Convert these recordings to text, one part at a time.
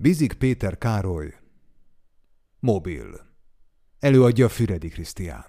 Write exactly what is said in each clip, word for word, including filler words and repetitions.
Bizik Péter Károly. Mobil. Előadja Füredi Krisztián.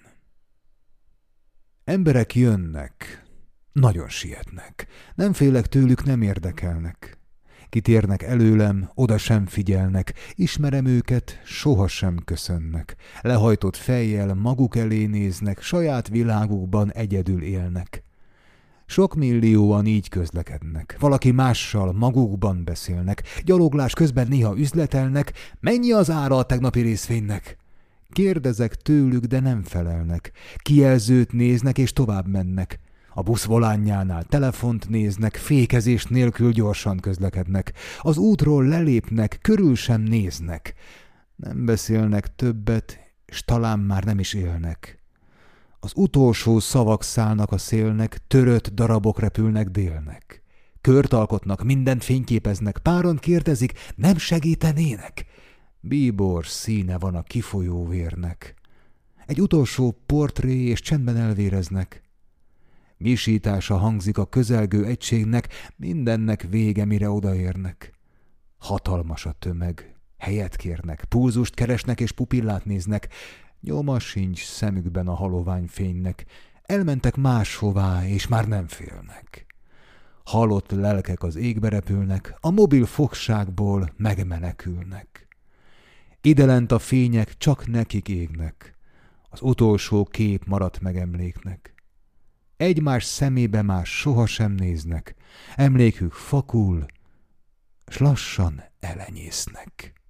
Emberek jönnek, nagyon sietnek. Nem félek tőlük, nem érdekelnek. Kitérnek előlem, oda sem figyelnek. Ismerem őket, sohasem köszönnek. Lehajtott fejjel maguk elé néznek, saját világukban egyedül élnek. Sok millióan így közlekednek. Valaki mással magukban beszélnek. Gyaloglás közben néha üzletelnek. Mennyi az ára a tegnapi részvénynek? Kérdezek tőlük, de nem felelnek. Kijelzőt néznek és tovább mennek. A busz volánjánál telefont néznek, fékezés nélkül gyorsan közlekednek. Az útról lelépnek, körül sem néznek. Nem beszélnek többet, s talán már nem is élnek. Az utolsó szavak szállnak a szélnek, törött darabok repülnek délnek. Kört alkotnak, mindent fényképeznek, páron kérdezik, nem segítenének? Bíbor színe van a kifolyó vérnek. Egy utolsó portré és csendben elvéreznek. Visítása hangzik a közelgő egységnek, mindennek vége, mire odaérnek. Hatalmas a tömeg, helyet kérnek, pulzust keresnek és pupillát néznek. Nyoma sincs szemükben a halovány fénynek. Elmentek máshová, és már nem félnek. Halott lelkek az égbe repülnek, a mobil fogságból megmenekülnek. Idelent a fények csak nekik égnek, az utolsó kép maradt meg emléknek. Egymás szemébe már sohasem néznek, emlékük fakul, s lassan elenyésznek.